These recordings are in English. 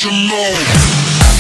let you know.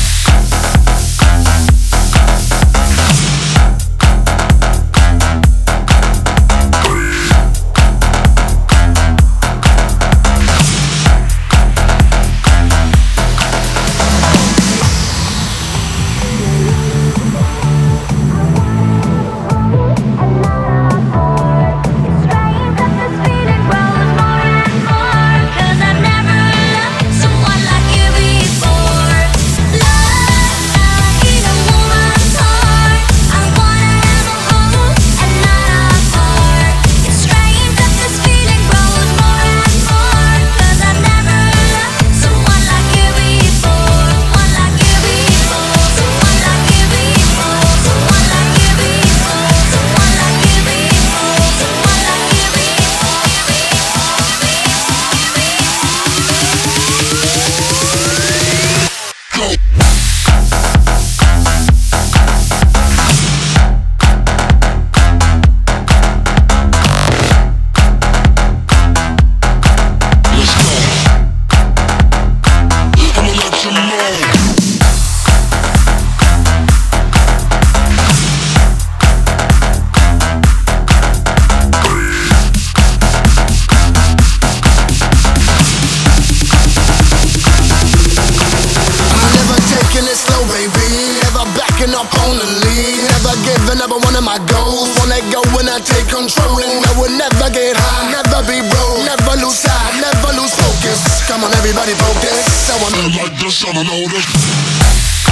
Up on the lead, never giving up on one of my goals. Won't let go when I take control, and I will never get high, never be broke, never lose sight, never lose focus. Come on, everybody, focus. I wanna like this, I don't know this.